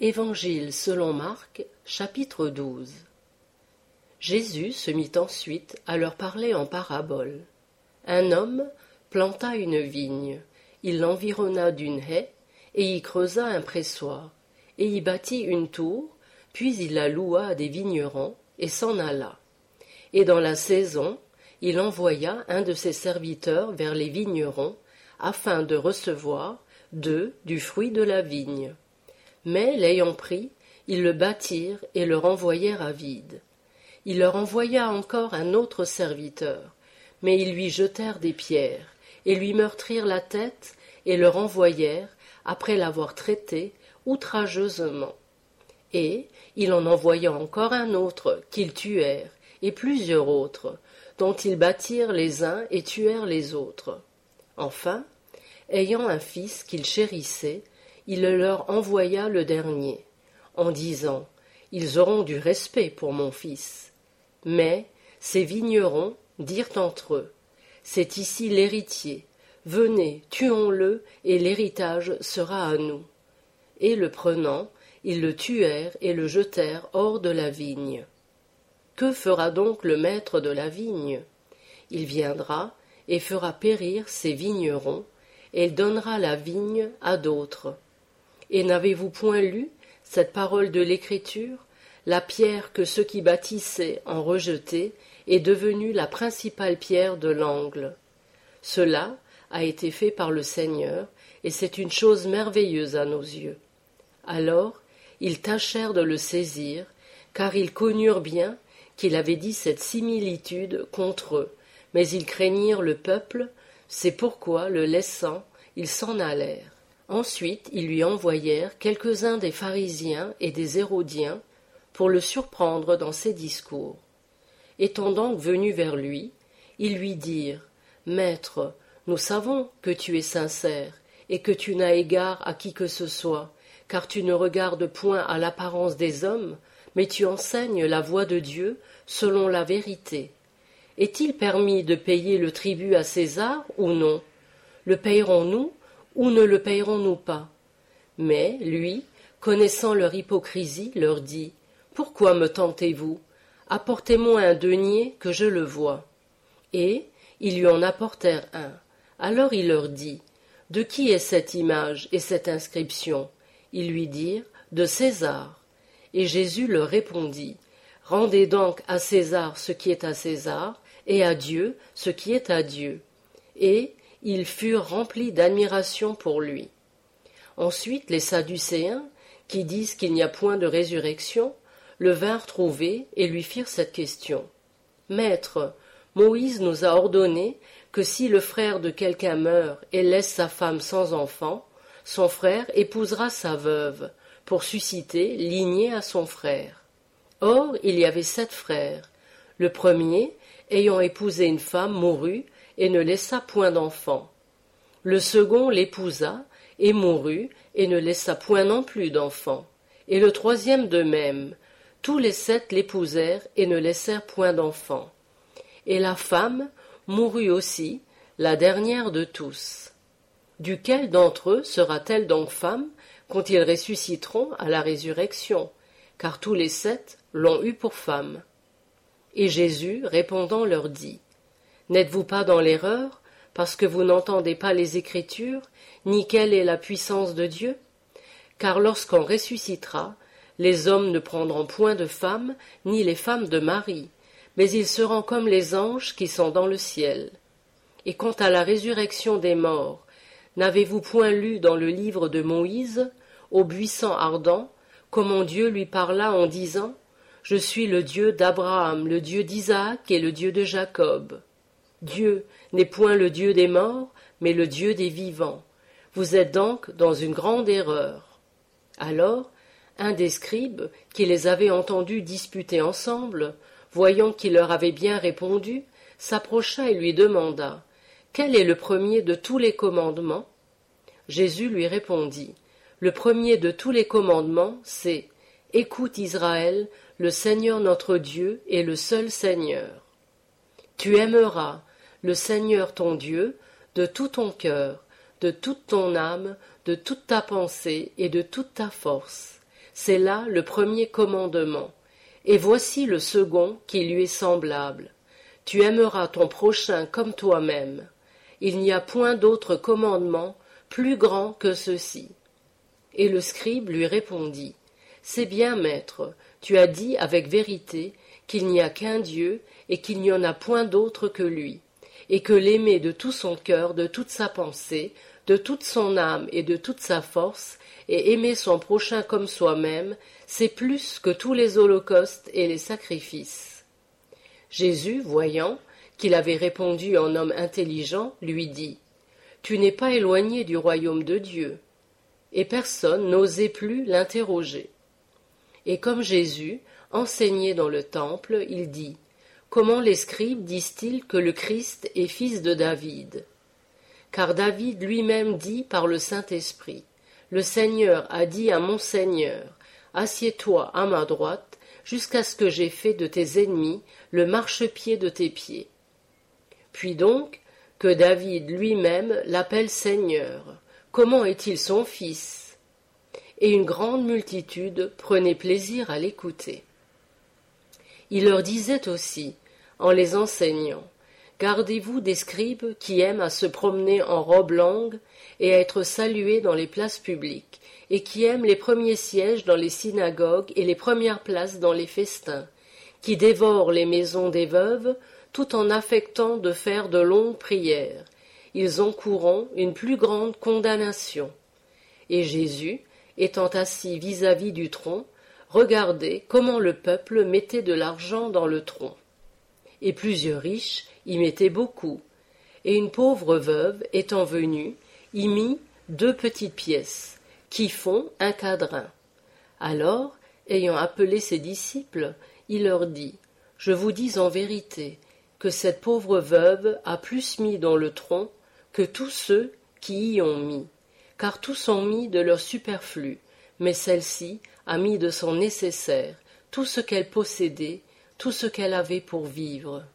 Évangile selon Marc, chapitre 12. Jésus se mit ensuite à leur parler en parabole. Un homme planta une vigne, il l'environna d'une haie, et y creusa un pressoir, et y bâtit une tour, puis il la loua à des vignerons, et s'en alla. Et dans la saison, il envoya un de ses serviteurs vers les vignerons, afin de recevoir d'eux du fruit de la vigne. Mais, l'ayant pris, ils le battirent et le renvoyèrent à vide. Il leur envoya encore un autre serviteur, mais ils lui jetèrent des pierres, et lui meurtrirent la tête, et le renvoyèrent, après l'avoir traité, outrageusement. Et il en envoya encore un autre, qu'ils tuèrent, et plusieurs autres, dont ils battirent les uns et tuèrent les autres. Enfin, ayant un fils qu'il chérissait, il le leur envoya le dernier, en disant « Ils auront du respect pour mon fils. » Mais ces vignerons dirent entre eux « C'est ici l'héritier, venez, tuons-le, et l'héritage sera à nous. » Et le prenant, ils le tuèrent et le jetèrent hors de la vigne. Que fera donc le maître de la vigne? Il viendra et fera périr ces vignerons, et il donnera la vigne à d'autres. Et n'avez-vous point lu cette parole de l'Écriture? La pierre que ceux qui bâtissaient en rejetaient est devenue la principale pierre de l'angle. Cela a été fait par le Seigneur, et c'est une chose merveilleuse à nos yeux. Alors ils tâchèrent de le saisir, car ils connurent bien qu'il avait dit cette similitude contre eux, mais ils craignirent le peuple, c'est pourquoi, le laissant, ils s'en allèrent. Ensuite, ils lui envoyèrent quelques-uns des pharisiens et des hérodiens pour le surprendre dans ses discours. Étant donc venus vers lui, ils lui dirent « Maître, nous savons que tu es sincère et que tu n'as égard à qui que ce soit, car tu ne regardes point à l'apparence des hommes, mais tu enseignes la voie de Dieu selon la vérité. Est-il permis de payer le tribut à César ou non? Le payerons-nous ou ne le payerons-nous pas? » Mais lui, connaissant leur hypocrisie, leur dit « Pourquoi me tentez-vous? Apportez-moi un denier que je le voie. » Et ils lui en apportèrent un. Alors il leur dit « De qui est cette image et cette inscription? » Ils lui dirent « De César. » Et Jésus leur répondit « Rendez donc à César ce qui est à César, et à Dieu ce qui est à Dieu. » Et ils furent remplis d'admiration pour lui. Ensuite les Sadducéens, qui disent qu'il n'y a point de résurrection, le vinrent trouver et lui firent cette question. « Maître, Moïse nous a ordonné que si le frère de quelqu'un meurt et laisse sa femme sans enfant, son frère épousera sa veuve, pour susciter lignée à son frère. Or il y avait 7 frères. Le premier, ayant épousé une femme, mourut, et ne laissa point d'enfant. Le second l'épousa, et mourut, et ne laissa point non plus d'enfant. Et le troisième de même. Tous les 7 l'épousèrent, et ne laissèrent point d'enfant. Et la femme mourut aussi, la dernière de tous. Duquel d'entre eux sera-t-elle donc femme, quand ils ressusciteront à la résurrection? Car tous les 7 l'ont eue pour femme. Et Jésus, répondant, leur dit « N'êtes-vous pas dans l'erreur, parce que vous n'entendez pas les Écritures, ni quelle est la puissance de Dieu? Car lorsqu'on ressuscitera, les hommes ne prendront point de femmes, ni les femmes de mari, mais ils seront comme les anges qui sont dans le ciel. Et quant à la résurrection des morts, n'avez-vous point lu dans le livre de Moïse, au buisson ardent, comment Dieu lui parla en disant « Je suis le Dieu d'Abraham, le Dieu d'Isaac et le Dieu de Jacob. » Dieu n'est point le Dieu des morts, mais le Dieu des vivants. Vous êtes donc dans une grande erreur. Alors, un des scribes, qui les avait entendus disputer ensemble, voyant qu'il leur avait bien répondu, s'approcha et lui demanda « Quel est le premier de tous les commandements ?» Jésus lui répondit « Le premier de tous les commandements, c'est « Écoute Israël, le Seigneur notre Dieu est le seul Seigneur. Tu aimeras le Seigneur ton Dieu de tout ton cœur, de toute ton âme, de toute ta pensée et de toute ta force. C'est là le premier commandement. Et voici le second qui lui est semblable. Tu aimeras ton prochain comme toi-même. Il n'y a point d'autre commandement plus grand que ceci. Et le scribe lui répondit, C'est bien, maître, tu as dit avec vérité qu'il n'y a qu'un Dieu et qu'il n'y en a point d'autre que lui, et que l'aimer de tout son cœur, de toute sa pensée, de toute son âme et de toute sa force, et aimer son prochain comme soi-même, c'est plus que tous les holocaustes et les sacrifices. Jésus, voyant qu'il avait répondu en homme intelligent, lui dit, Tu n'es pas éloigné du royaume de Dieu. Et personne n'osait plus l'interroger. Et comme Jésus enseignait dans le temple, il dit, Comment les scribes disent-ils que le Christ est fils de David? Car David lui-même dit par le Saint-Esprit, Le Seigneur a dit à mon Seigneur, Assieds-toi à ma droite, jusqu'à ce que j'aie fait de tes ennemis le marchepied de tes pieds. Puis donc, que David lui-même l'appelle Seigneur, comment est-il son fils? Et une grande multitude prenait plaisir à l'écouter. Il leur disait aussi, en les enseignant, Gardez-vous des scribes qui aiment à se promener en robe longue et à être salués dans les places publiques, et qui aiment les premiers sièges dans les synagogues et les premières places dans les festins, qui dévorent les maisons des veuves tout en affectant de faire de longues prières. Ils encourront une plus grande condamnation. Et Jésus, étant assis vis-à-vis du tronc, regardait comment le peuple mettait de l'argent dans le tronc. Et plusieurs riches y mettaient beaucoup, et une pauvre veuve, étant venue, y mit 2 petites pièces, qui font un quadrin. Alors, ayant appelé ses disciples, il leur dit, Je vous dis en vérité, que cette pauvre veuve a plus mis dans le tronc que tous ceux qui y ont mis, car tous ont mis de leur superflu, mais celle-ci a mis de son nécessaire, tout ce qu'elle possédait, tout ce qu'elle avait pour vivre.